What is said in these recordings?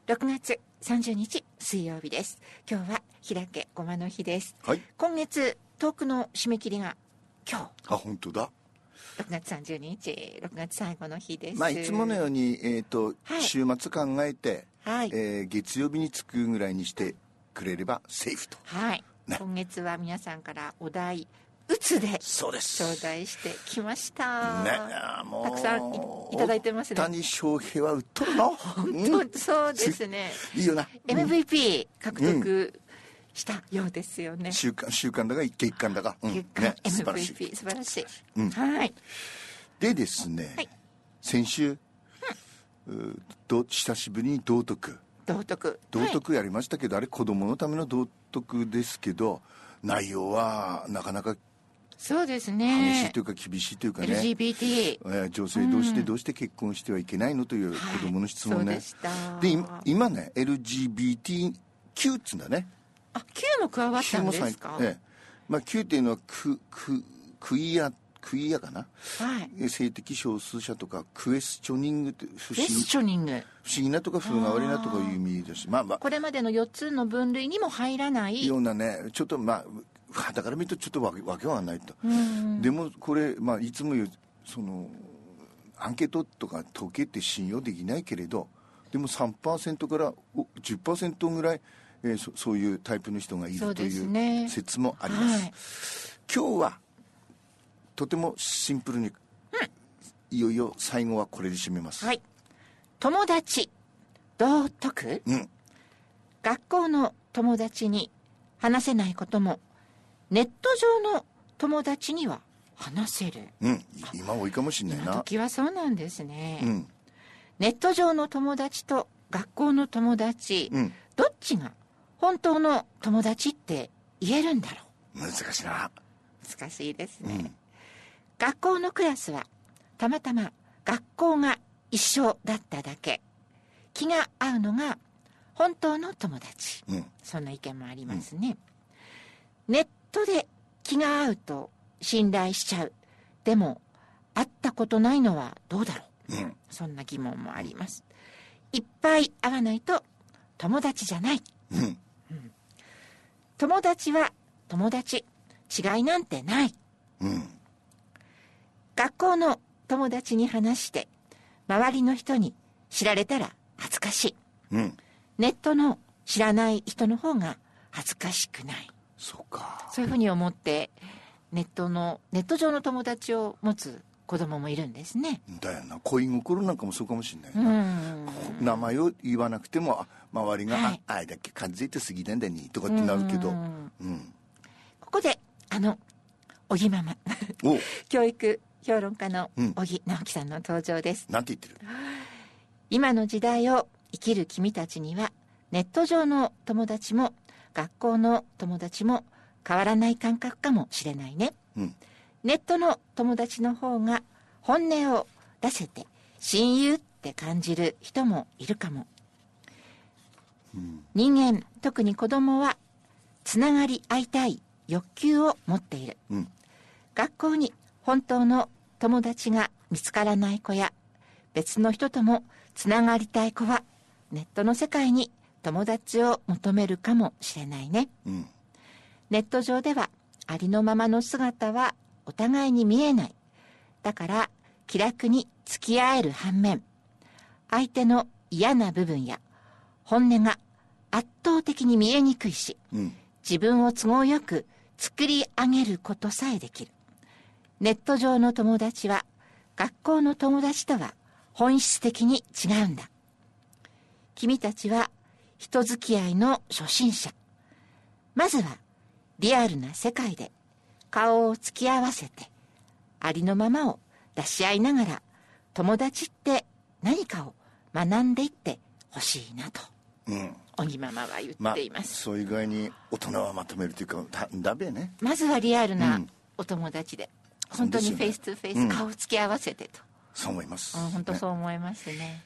6月30日水曜日です。今日は開けごまの日です。 はい。 今月トークの締め切りが今日。 あ、本当だ。 6月30日、6月最後の日です。 まあいつものようにはい、 週末考えて、 はい、 月曜日に着くぐらいにしてくれればセーフと。 はい。ね、今月は皆さんからお題うつでそうです頂戴してきました。 ね、もうたくさん いただいてますね。 大谷翔平は打っとるの。 本当、そうですね。 いいよな。 MVP 獲得したようですよね。 週間だか月間だか。 月間 MVP 素晴らしい。はい。 でですね、はい、先週、久しぶりに道徳やりましたけど、あれ子供のための道徳ですけど、内容はなかなかそうですね、 激しいというか厳しいというかね、 LGBT、 女性同士でどうして結婚してはいけないのという子供の質問ね、 はい、 で今ね LGBTQ っつうんだね。 あ、Q も加わったんですか。 まあ、Q っていうのはクイアかな、 はい、 性的少数者とかクエスチョニングって不思議なとか風変わりなとかいう意味です。まあこれまでの4つの分類にも入らないようなね、ちょっとまあだから見るとちょっとわけはないと。でもこれ、まあ、いつも言うそのアンケートとか統計って信用できないけれど、でも 3% から 10% ぐらい、そういうタイプの人がいるという説もあります。はい、今日はとてもシンプルに、いよいよ最後はこれで締めます。 はい。友達道徳、学校の友達に話せないこともネット上の友達には話せる。 今多いかもしれないな。 今時はそうなんですね。ネット上の友達と学校の友達、どっちが本当の友達って言えるんだろう。 難しいな。 難しいですね。学校のクラスはたまたま学校が一緒だっただけ、気が合うのが本当の友達、そんな意見もありますね。ネットで気が合うと信頼しちゃう。でも会ったことないのはどうだろう、そんな疑問もあります。いっぱい会わないと友達じゃない、友達は友達、違いなんてない、学校の友達に話して周りの人に知られたら恥ずかしい、ネットの知らない人の方が恥ずかしくない。 そうか。 そういうふうに思ってネット上の友達を持つ子供もいるんですね。 だよな。恋心なんかもそうかもしれないな。名前を言わなくても周りが、あれだけ感じて過ぎなんだにとかってなるけど、 ここで小木ママ教育評論家の小木直樹さんの登場です。 なんて言ってる。 今の時代を生きる君たちにはネット上の友達も学校の友達も変わらない感覚かもしれないね。ネットの友達の方が本音を出せて親友って感じる人もいるかも。人間、特に子供はつながり合いたい欲求を持っている。学校に本当の友達が見つからない子や別の人ともつながりたい子はネットの世界に友達を求めるかもしれないね。ネット上ではありのままの姿はお互いに見えない。だから気楽に付き合える反面、相手の嫌な部分や本音が圧倒的に見えにくいし、自分を都合よく作り上げることさえできる。ネット上の友達は学校の友達とは本質的に違うんだ。君たちは人付き合いの初心者。まずはリアルな世界で顔を突き合わせてありのままを出し合いながら友達って何かを学んでいってほしいなと、小木ママは言っています。 そういう具合に大人はまとめるというかだべね。 まずはリアルなお友達で、本当にフェイストゥフェイス、顔を突き合わせてと。 そう思います。 本当そう思いますね。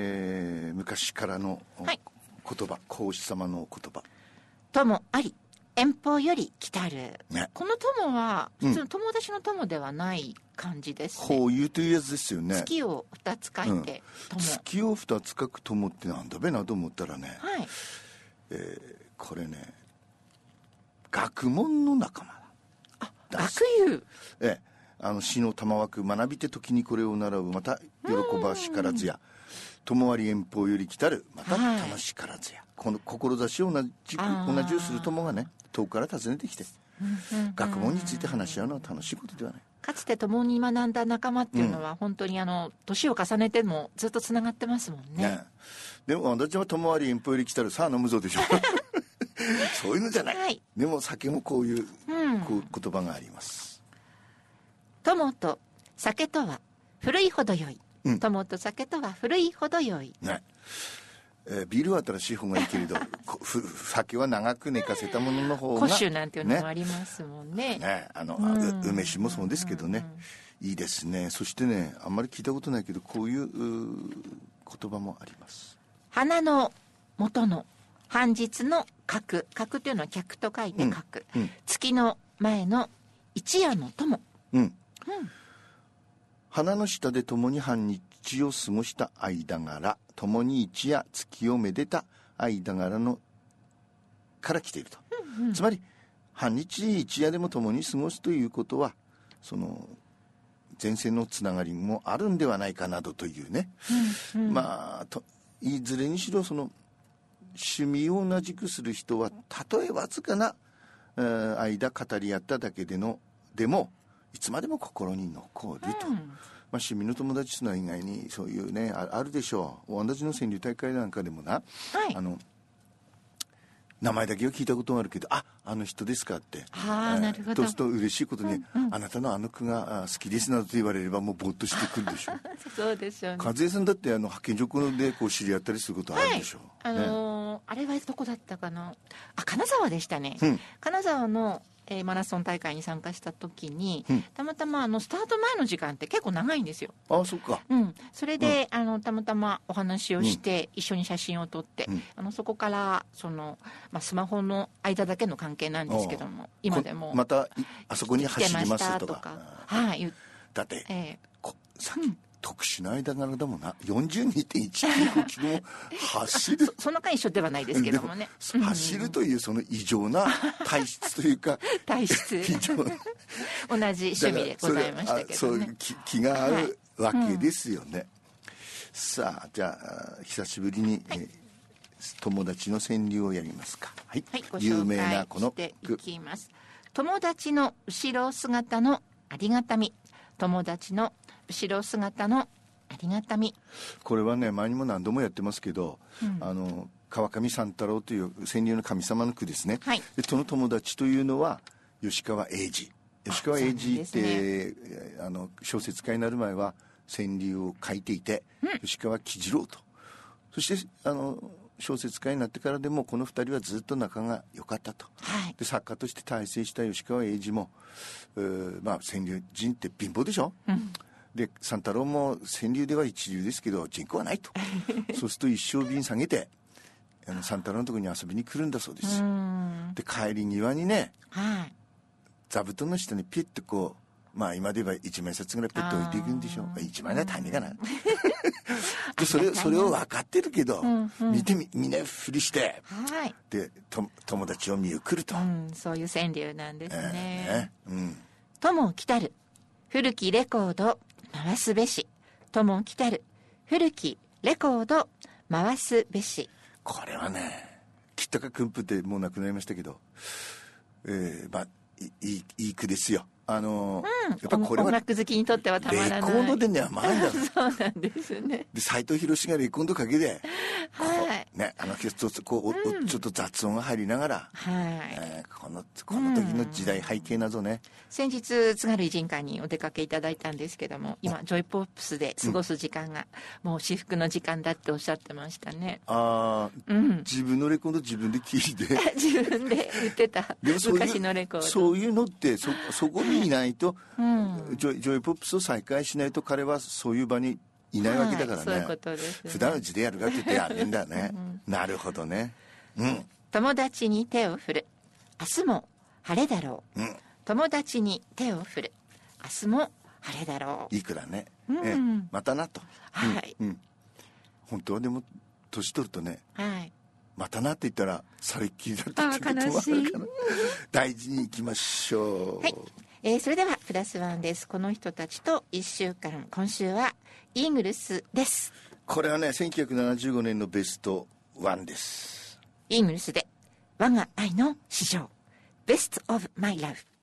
昔からの言葉、孔子様の言葉。 ともあり遠方より来たる、 ね、 この友は普通の友達の友ではない感じですね。 こういうというやつですよね。 月を2つ書いて、友。 月を2つ書く友ってなんだべなと思ったらね、 はい、 これね、学問の仲間だ。学友。 詩の玉枠学びて時にこれを習う、また喜ばしからずや、友割遠方より来たる、また楽しからずや、この志を同じをする友がね、遠くから訪ねてきて、学問について話し合うのは楽しいことではない。 かつて共に学んだ仲間っていうのは、本当に年を重ねてもずっとつながってますもんね。 でも私は友割遠方より来たる、さあ飲むぞでしょそういうのじゃない、 はい、 でも酒もこういう、こう言葉があります。 友と酒とは古いほどよい、友と酒とは古いほどよい、 ね、ビールは新しい方がいいけれど酒は長く寝かせたものの方が、 古酒なんていうのもありますもんね。 梅酒もそうですけどね、いいですね。そしてね、あんまり聞いたことないけど、こういう言葉もあります。 花の元の半日の客、客というのは客と書いて客、月の前の一夜の友、 花の下で共に半日を過ごした間柄、共に一夜月をめでた間柄のから来ていると、つまり半日一夜でも共に過ごすということは、その前世のつながりもあるんではないかなどというね、いずれにしろその趣味を同じくする人は、たとえわずかな間語り合っただけでもいつまでも心に残ると、趣味の友達の以外にそういうね、あるでしょう。私の川柳大会なんかでもな、名前だけは聞いたことがあるけど、あの人ですかって、 なるほど。 そうすると嬉しいことに、あなたのあの句が好きですなどと言われれば、もうぼーっとしてくるでしょうそうでしょうね。 和江さんだって派遣所でこう知り合ったりすることあるでしょう、 あれはどこだったかな、金沢でしたね、金沢のマラソン大会に参加した時に、たまたまスタート前の時間って結構長いんですよ。 そっか。 それで、たまたまお話をして、一緒に写真を撮って、そこからスマホの間だけの関係なんですけども、今でもまたあそこに走りますとか、だって、さっき特殊な間柄だもんな、42.195 キロも走るその間一緒ではないですけどもね、 走るというその異常な体質というか体質同じ趣味でございましたけどね。 そういう気が合うわけですよね、さあ、じゃあ久しぶりに、友達の川柳をやりますか。はい、 ご紹介していきます。友達の後ろ姿のありがたみ、友達の後ろ姿のありがたみ。 これはね、前にも何度もやってますけど、川上三太郎という川柳の神様の句ですね、でその友達というのは吉川英治。吉川英治って、小説家になる前は川柳を書いていて、吉川喜次郎と、そして小説家になってからでもこの2人はずっと仲が良かったと、で作家として大成した吉川英治も、川柳人って貧乏でしょ、で三太郎も川柳では一流ですけど人口はないとそうすると一生便下げて三太郎のところに遊びに来るんだそうですよ。で帰り際にね、座布団の下にピッとこう、今で言えば1枚札ぐらいピッと置いていくんでしょう。1枚なら大変かなでそれを分かってるけど、みんなふりして、で友達を見送ると、 そういう川柳なんですね。友来たる古きレコード回すべし、友来たる古きレコード回すべし。 これはね、きったかくんぷってもう亡くなりましたけど、いい句ですよ。やっぱこれは音楽好きにとってはたまらない。 レコードでね、甘いんだそうなんですね。 で斉藤博がレコードかけで、ちょっと雑音が入りながら、この時の時代背景などね。 先日津軽偉人会にお出かけいただいたんですけども、今ジョイポップスで過ごす時間が、もう至福の時間だっておっしゃってましたね。 自分のレコード自分で聴いて自分で売ってた昔のレコード、 そういうのってそこにいないと、ジョイポップスを再開しないと彼はそういう場にいないわけだからね。 そういうことですね。 普段うちでやるかって言ってやるんだね。なるほどね。 友達に手を振る、 明日も晴れだろう、友達に手を振る、明日も晴れだろう。 いいくらね、またなと、 はい、 本当はでも年取るとね、 はい、 またなって言ったらされっきりだったってこともあるから大事にいきましょう。 はい、それではプラスワンです。この人たちと1週間、今週はイーグルスです。 これはね1975年のベスト1です。 イーグルスで我が愛の史上ベストオブマイラブ。